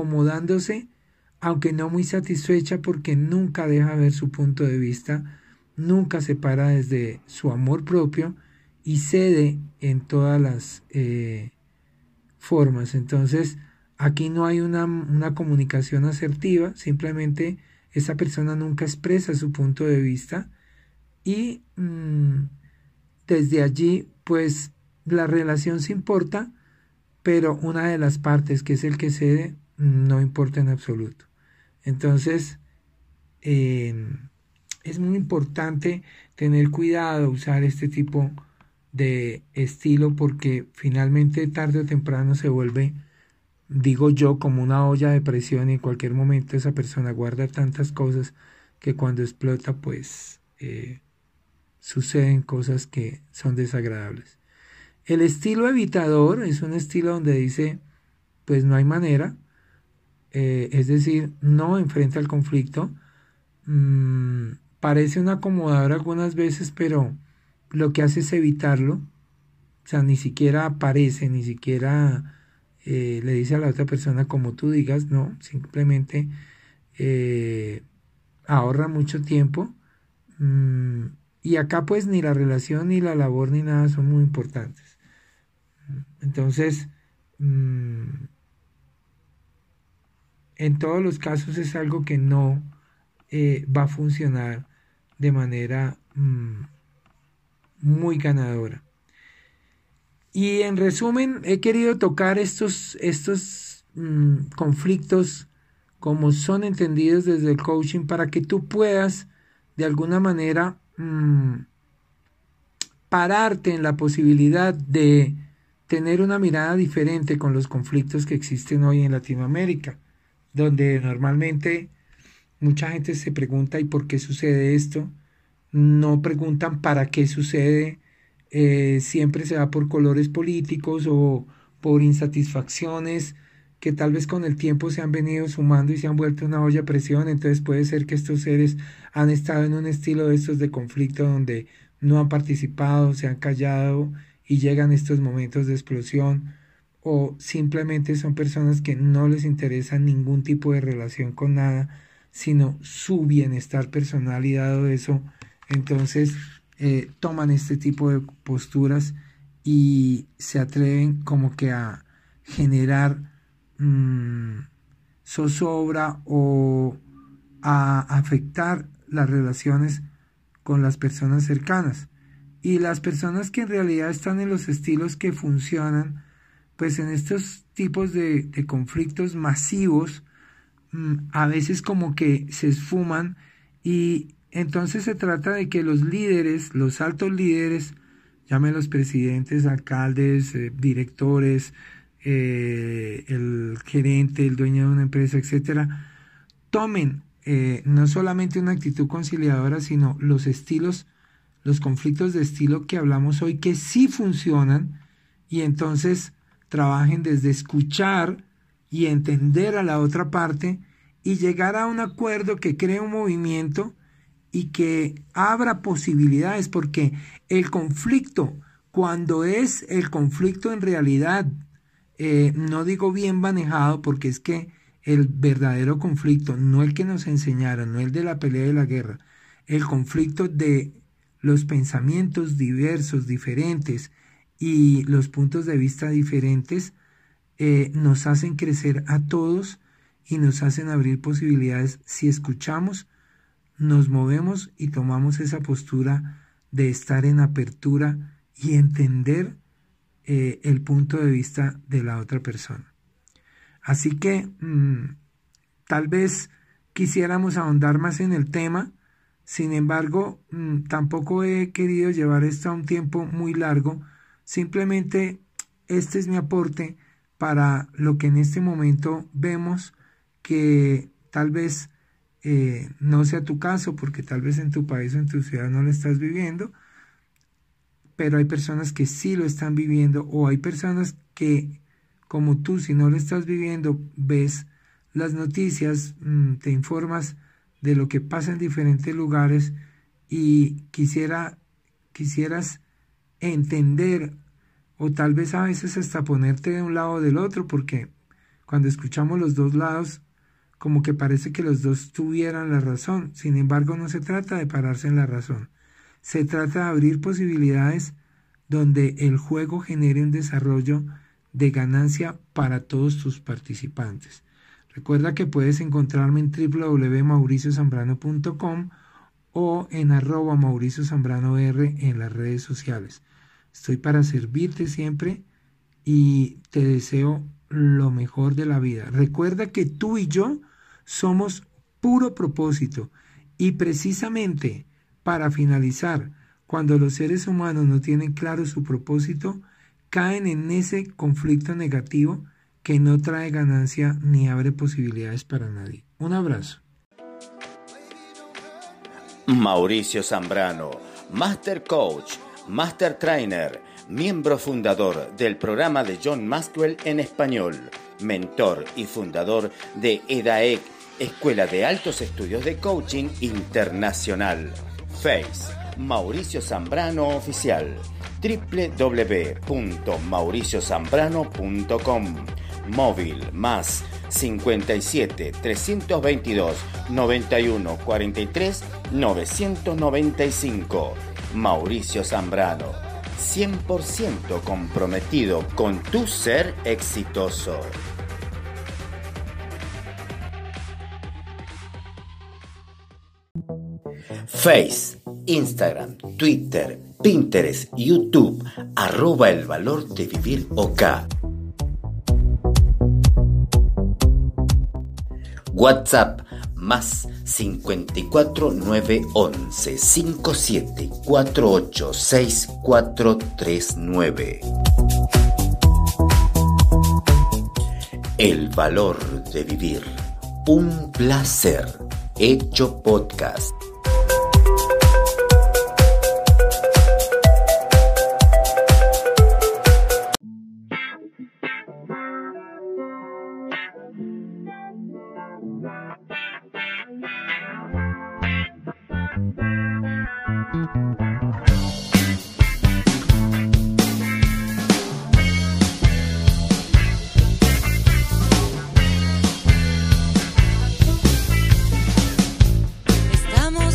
acomodándose, aunque no muy satisfecha porque nunca deja ver su punto de vista, nunca se para desde su amor propio y cede en todas las eh, formas. Entonces, aquí no hay una, una comunicación asertiva, simplemente esa persona nunca expresa su punto de vista y mmm, desde allí, pues, la relación se importa, pero una de las partes, que es el que cede, no importa en absoluto. Entonces, eh, es muy importante tener cuidado, usar este tipo de estilo, porque finalmente tarde o temprano se vuelve, digo yo, como una olla de presión, y en cualquier momento esa persona guarda tantas cosas que cuando explota, pues eh, suceden cosas que son desagradables. El estilo evitador es un estilo donde dice, pues no hay manera, eh, es decir, no enfrenta el conflicto, mm, parece un acomodador algunas veces, pero lo que hace es evitarlo, o sea, ni siquiera aparece, ni siquiera eh, le dice a la otra persona como tú digas, no, simplemente eh, ahorra mucho tiempo, mm, y acá pues ni la relación, ni la labor, ni nada son muy importantes. Entonces, mmm, en todos los casos es algo que no eh, va a funcionar de manera mmm, muy ganadora. Y en resumen, he querido tocar estos, estos mmm, conflictos como son entendidos desde el coaching, para que tú puedas de alguna manera mmm, pararte en la posibilidad de tener una mirada diferente con los conflictos que existen hoy en Latinoamérica, donde normalmente mucha gente se pregunta ¿y por qué sucede esto? No preguntan para qué sucede, eh, siempre se va por colores políticos o por insatisfacciones que tal vez con el tiempo se han venido sumando y se han vuelto una olla de presión. Entonces puede ser que estos seres han estado en un estilo de estos de conflicto donde no han participado, se han callado y llegan estos momentos de explosión, o simplemente son personas que no les interesa ningún tipo de relación con nada, sino su bienestar personal, y dado eso, entonces eh, toman este tipo de posturas y se atreven como que a generar mmm, zozobra o a afectar las relaciones con las personas cercanas. Y las personas que en realidad están en los estilos que funcionan, pues en estos tipos de, de conflictos masivos, mmm, a veces como que se esfuman, y entonces se trata de que los líderes, los altos líderes, llámenlos presidentes, alcaldes, eh, directores, eh, el gerente, el dueño de una empresa, etcétera, tomen eh, no solamente una actitud conciliadora, sino los estilos, los conflictos de estilo que hablamos hoy, que sí funcionan, y entonces trabajen desde escuchar y entender a la otra parte y llegar a un acuerdo que cree un movimiento y que abra posibilidades, porque el conflicto, cuando es el conflicto en realidad, eh, no digo bien manejado, porque es que el verdadero conflicto, no el que nos enseñaron, no el de la pelea y la guerra, el conflicto de los pensamientos diversos, diferentes, y los puntos de vista diferentes, eh, nos hacen crecer a todos y nos hacen abrir posibilidades si escuchamos, nos movemos y tomamos esa postura de estar en apertura y entender eh, el punto de vista de la otra persona. Así que mmm, tal vez quisiéramos ahondar más en el tema. Sin embargo, mmm, tampoco he querido llevar esto a un tiempo muy largo. Simplemente este es mi aporte para lo que en este momento vemos, que tal vez eh, no sea tu caso, porque tal vez en tu país o en tu ciudad no lo estás viviendo, pero hay personas que sí lo están viviendo, o hay personas que, como tú, si no lo estás viviendo, ves las noticias, mmm, te informas de lo que pasa en diferentes lugares, y quisiera, quisieras entender, o tal vez a veces hasta ponerte de un lado o del otro, porque cuando escuchamos los dos lados, como que parece que los dos tuvieran la razón. Sin embargo, no se trata de pararse en la razón. Se trata de abrir posibilidades donde el juego genere un desarrollo de ganancia para todos tus participantes. Recuerda que puedes encontrarme en w w w punto mauricio zambrano punto com o en arroba Mauricio Zambrano R en las redes sociales. Estoy para servirte siempre y te deseo lo mejor de la vida. Recuerda que tú y yo somos puro propósito y precisamente para finalizar, cuando los seres humanos no tienen claro su propósito, caen en ese conflicto negativo que no trae ganancia ni abre posibilidades para nadie. Un abrazo. Mauricio Zambrano, Master Coach, Master Trainer, miembro fundador del programa de John Maxwell en español, mentor y fundador de E D A E C, Escuela de Altos Estudios de Coaching Internacional. Face, Mauricio Zambrano Oficial, w w w punto mauricio zambrano punto com. Móvil más cincuenta y siete, trescientos veintidós, noventa y uno, cuarenta y tres, novecientos noventa y cinco. Mauricio Zambrano, cien por ciento comprometido con tu ser exitoso. Face, Instagram, Twitter, Pinterest, YouTube, arroba el valor de vivir OK. WhatsApp más cincuenta y cuatro, nueve once, cincuenta y siete, cuarenta y ocho, sesenta y cuatro treinta y nueve. El valor de vivir. Un placer. Hecho podcast. Estamos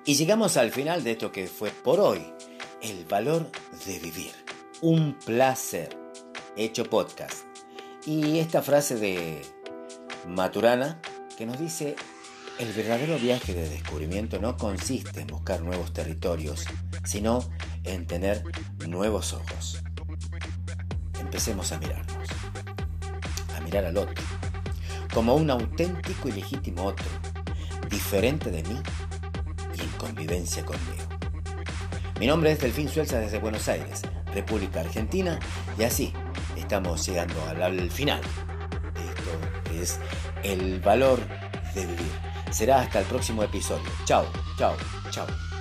Y llegamos al final de esto que fue por hoy, el valor de vivir. Un placer, hecho podcast. Y esta frase de Maturana que nos dice: el verdadero viaje de descubrimiento no consiste en buscar nuevos territorios, sino en tener nuevos ojos. Empecemos a mirarnos, a mirar al otro, como un auténtico y legítimo otro, diferente de mí y en convivencia conmigo. Mi nombre es Delfín Suelza desde Buenos Aires, República Argentina, y así estamos llegando al final de esto que es el valor de vivir. Será hasta el próximo episodio. Chao, chao, chao.